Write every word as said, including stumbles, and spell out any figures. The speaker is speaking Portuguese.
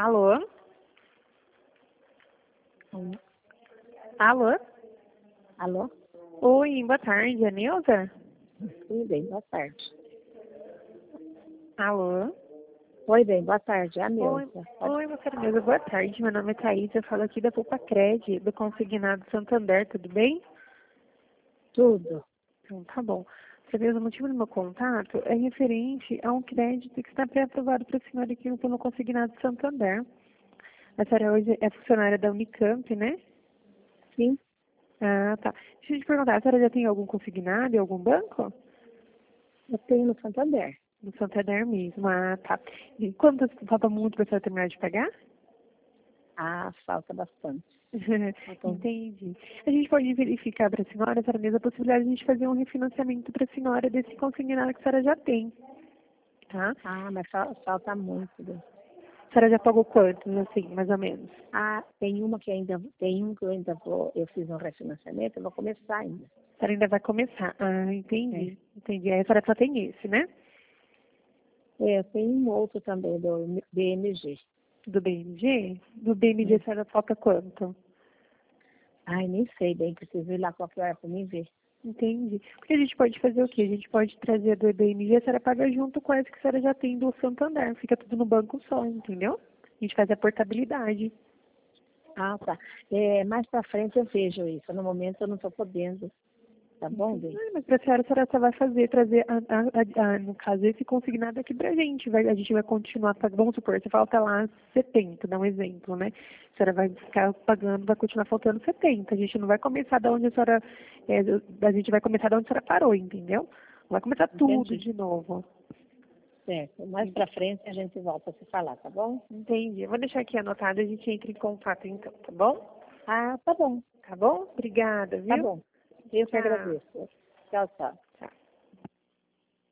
Alô? Hum. Alô? Alô? Oi, boa tarde, é Neuza? Sim, bem, boa tarde. Alô? Oi, bem, boa tarde, é a Oi, Neuza. Pode... oi, você Neuza, boa tarde, meu nome é Thaís, eu falo aqui da Pupacred, do Consignado Santander, tudo bem? Tudo. Então, tá bom. Você vê, o motivo do meu contato é referente a um crédito que está pré-aprovado para a senhora aqui pelo Consignado Santander. A senhora hoje é funcionária da Unicamp, né? Sim, Ah, tá. Deixa eu te perguntar, a senhora já tem algum consignado em algum banco? eu tenho no Santander. No Santander mesmo. Ah, tá. E quanto falta muito para a senhora terminar de pagar? Ah, falta bastante. Faltam... Entendi. A gente pode verificar para a senhora, a senhora mesma, a possibilidade de a gente fazer um refinanciamento para a senhora desse consignado que a senhora já tem. Tá? Ah, mas fal- falta muito. Bem. A senhora já pagou quantos, assim, mais ou menos? Ah, tem uma que ainda, tem um que eu ainda vou, eu fiz um refinanciamento, eu vou começar ainda. A senhora ainda vai começar. Ah, É. entendi. Entendi. Aí a senhora só tem esse, né? É, eu tenho um outro também, do B M G. Do B M G? Do B M G a Hum. senhora falta quanto? Ai, nem sei bem, preciso ir lá qualquer hora para mim ver. Entendi. Porque a gente pode fazer o quê? A gente pode trazer do B M G, a senhora paga junto com essa que a senhora já tem do Santander. Fica tudo no banco só, entendeu? A gente faz a portabilidade. Ah, tá. É, mais para frente eu vejo isso. No momento eu não estou podendo. Tá bom, bem? Ah, mas pra senhora, a senhora só vai fazer, trazer, a, a, a, a, no caso, esse consignado aqui pra gente. Vai, a gente vai continuar pagando, vamos supor, você falta lá setenta, dá um exemplo, né? A senhora vai ficar pagando, vai continuar faltando setenta. A gente não vai começar da onde a senhora, é, a gente vai começar da onde a senhora parou, entendeu? Não vai começar tudo Entendi. de novo. Certo. Mais pra frente a gente volta a se falar, tá bom? Entendi. Eu vou deixar aqui anotado, a gente entra em contato então, tá bom? Ah, tá bom. Tá bom? Obrigada, Tá viu? bom. Eu que Tchau. agradeço. Tchau, tchau.